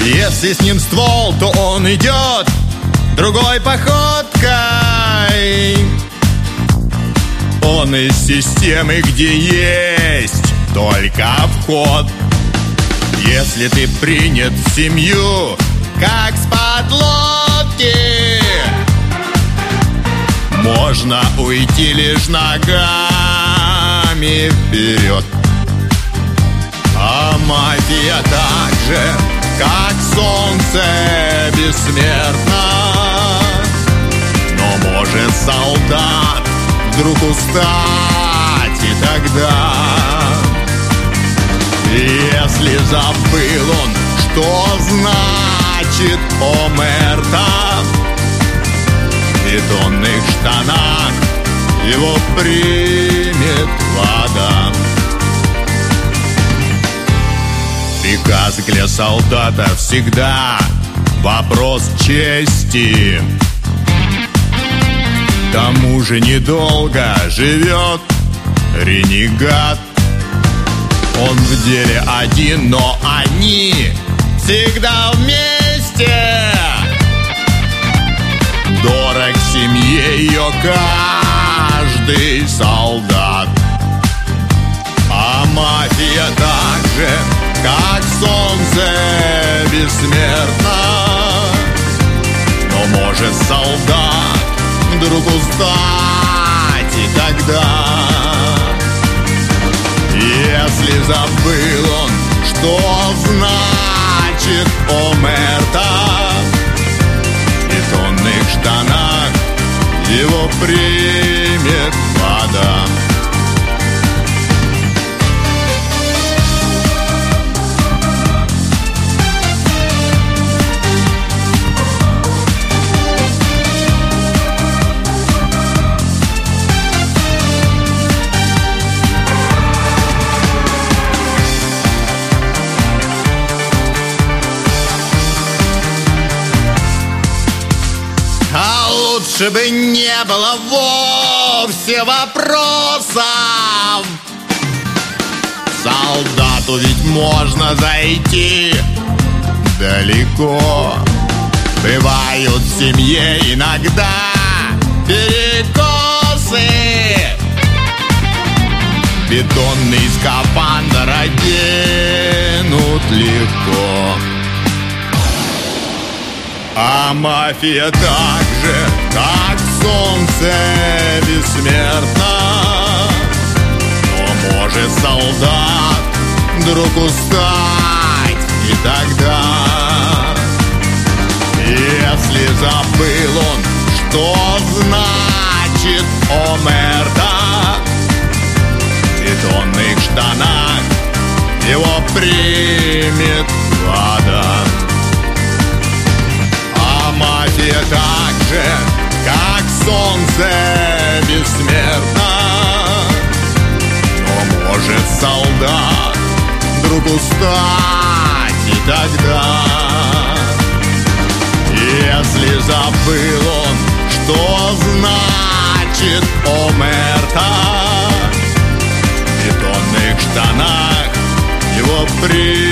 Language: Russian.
Если с ним ствол, то он идет другой походкой. Он из системы, где есть только вход. Если ты принят в семью, как с подлодки, можно уйти лишь ногами вперед. А мафия так же, как солнце, бессмертна. Но может солдат вдруг устать, и тогда, если забыл он, что значит омерта, в бетонных штанах его примет вода. Приказ для солдата всегда вопрос чести. К тому же недолго живет ренегат. Он в деле один, но они всегда вместе. Дорог семье ее каждый солдат. А мафия так же, как солнце, бессмертна. Но может солдат вдруг устать, и тогда, если забыл он, что значит омерта, в бетонных штанах его примет вода. Лучше бы не было вовсе вопросов. Солдату ведь можно зайти далеко. Бывают в семье иногда перекосы. Бетонный скафандр оденут легко. А мафия так же, как солнце, бессмертна. Но может солдат вдруг устать, и тогда, если забыл он, что значит омерта, в бетонных штанах его примет вода. Мафия так же, как солнце, бессмертна. Но может солдат вдруг устать, и тогда, если забыл он, что значит омерта, в бетонных штанах его примет